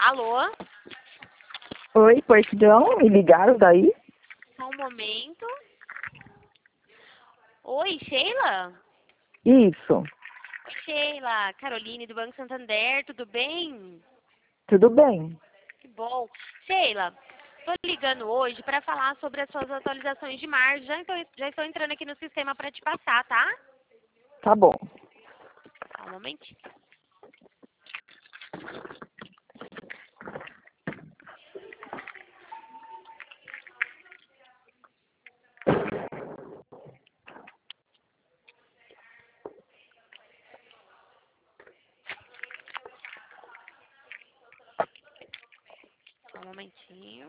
Alô? Oi, pois não, me ligaram daí? Só um momento. Oi, Sheila? Isso, Oi, Sheila. Caroline, do Banco Santander, tudo bem? tudo bem. Que bom. Sheila, tô ligando hoje para falar sobre as suas atualizações de margem. Já estou entrando aqui no sistema para te passar, tá? Tá bom. Só um momentinho. Só um momentinho.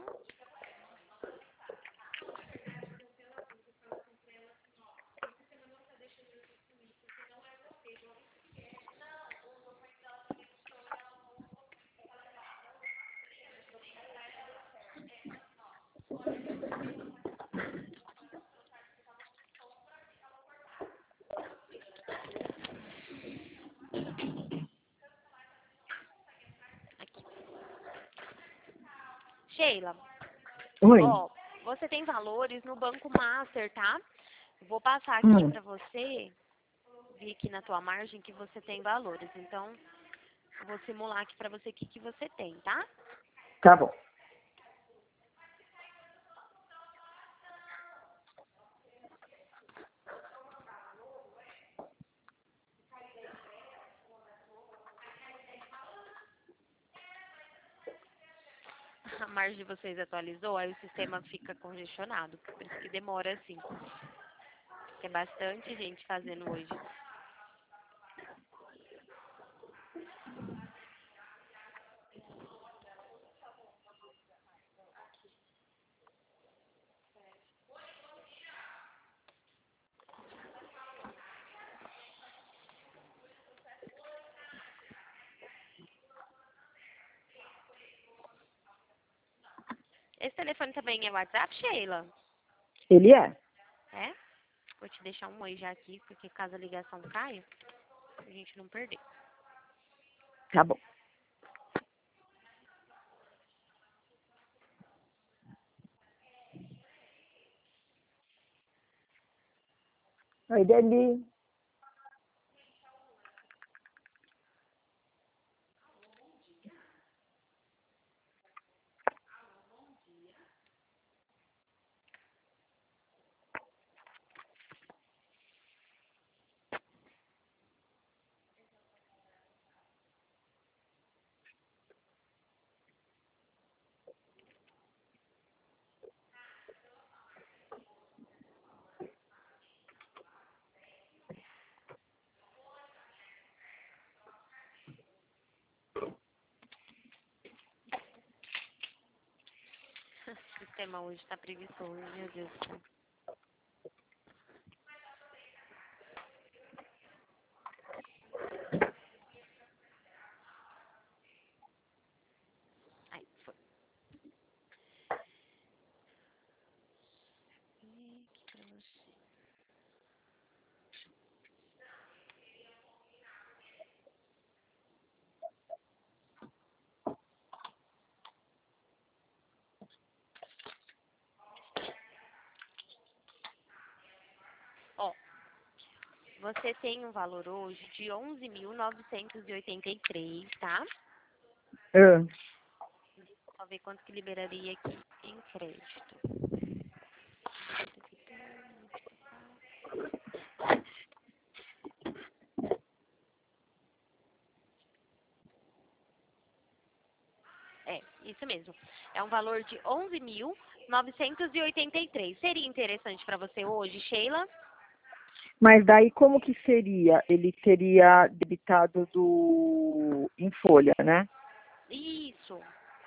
Sheila, Oi. ó, você tem valores no Banco Master, tá? Vou passar aqui Hum, para você, vi aqui na tua margem que você tem valores. Então, eu vou simular aqui para você o que você tem, tá? tá bom. A margem de vocês atualizou, aí o sistema fica congestionado, por isso que demora assim. Tem bastante gente fazendo hoje. Esse telefone também é WhatsApp, Sheila? Ele é? É? Vou te deixar um oi já aqui, porque caso a ligação caia, a gente não perder. Tá bom. Oi, Deli. O sistema hoje tá preguiçoso, meu Deus do céu. Aí, foi. E aqui pra você. Ó, você tem um valor hoje de 11.983, tá? Ah, Só ver quanto que liberaria aqui em crédito. É, isso mesmo. É um valor de 11.983. Seria interessante para você hoje, Sheila? mas daí como que seria? Ele teria debitado em folha, né? Isso.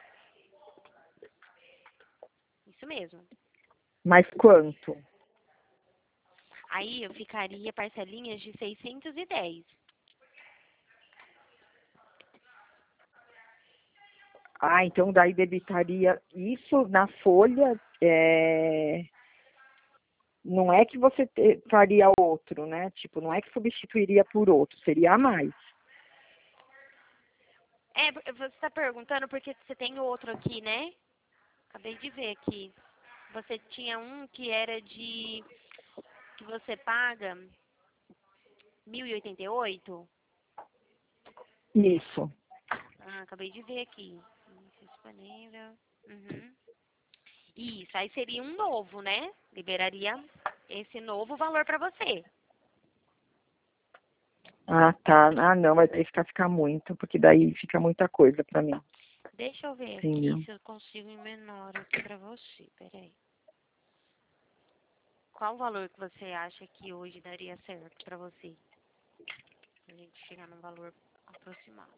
Isso mesmo. Mas quanto? Aí eu ficaria parcelinhas de 610. Ah, então daí debitaria isso na folha. Não é que você faria outro, né? Tipo, não é que substituiria por outro, seria a mais. Você está perguntando porque você tem outro aqui, né? Acabei de ver aqui. Você tinha um que era de... que você paga 1.088? Isso. Ah, acabei de ver aqui. Disponível. Uhum. Isso, aí seria um novo, né? Liberaria esse novo valor para você. Ah, tá. Ah, não, mas aí fica muito, porque daí fica muita coisa pra mim. Deixa eu ver aqui Entendeu? se eu consigo em menor aqui para você. Peraí. Qual o valor que você acha que hoje daria certo para você? Pra gente chegar num valor aproximado.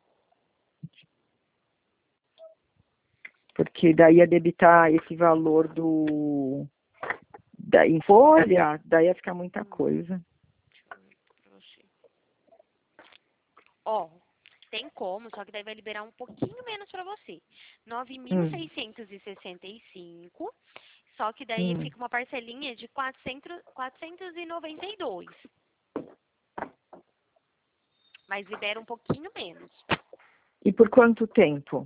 Porque daí ia debitar esse valor em folha, daí ia ficar muita coisa. Deixa eu ver aqui pra você. Ó, tem como, só que daí vai liberar um pouquinho menos para você. Hum, 9.665, só que daí hum. fica uma parcelinha de 492. Mas libera um pouquinho menos. E por quanto tempo?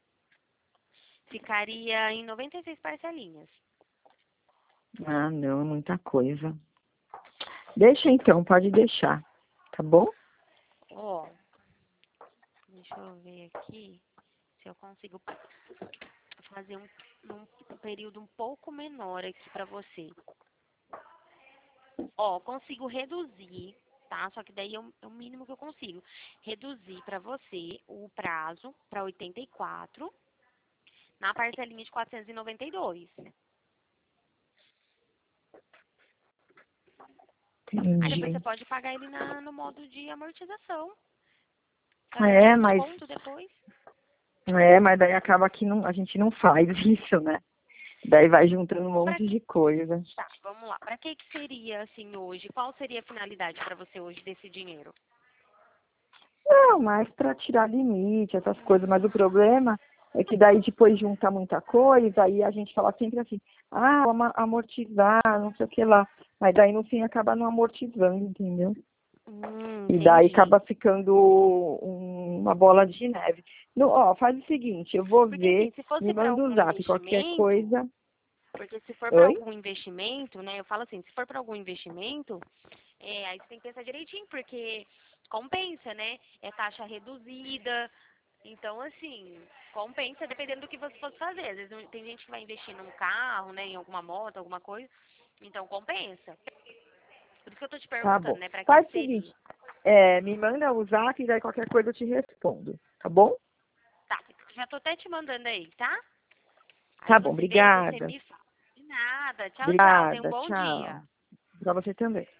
Ficaria em 96 parcelinhas. Ah, não, é muita coisa. Deixa então, pode deixar. Tá bom? Ó, deixa eu ver aqui se eu consigo fazer um período um pouco menor aqui para você. Ó, consigo reduzir, tá? Só que daí é o mínimo que eu consigo. Reduzir para você o prazo para 84 na parcelinha de 492. Aí depois Entendi. você pode pagar ele no modo de amortização. Só que tem É, um mas, desconto depois. mas daí acaba que não, a gente não faz isso, né? Daí vai juntando um Pra monte que, de coisa. tá, vamos lá. Para que seria assim hoje? Qual seria a finalidade para você hoje desse dinheiro? Não, mas para tirar limite, essas coisas. Mas o problema é que daí depois junta muita coisa, aí a gente fala sempre assim, vamos amortizar, não sei o que lá. Mas daí no fim acaba não amortizando, entendeu? E daí Entendi. acaba ficando uma bola de neve. Faz o seguinte, eu vou Porque assim, ver, se me fosse para manda o algum zap, qualquer investimento, coisa. porque se for para Oi? algum investimento, né? Eu falo assim, se for para algum investimento, aí você tem que pensar direitinho, porque compensa, né? É taxa reduzida. Então, assim, compensa dependendo do que você fosse fazer. Às vezes tem gente que vai investir num carro, né? Em alguma moto, alguma coisa. Então, compensa. Por isso que eu tô te Tá perguntando, bom. né? Pra que Faz que o seguinte, seria? me manda o zap e daí qualquer coisa eu te respondo, tá bom? Tá, já tô até te mandando aí, tá? Aí Tá bom, você vê, você obrigada. me fala. De nada. Tchau, tchau. Tenha um Obrigada, bom dia. tchau. Pra você também.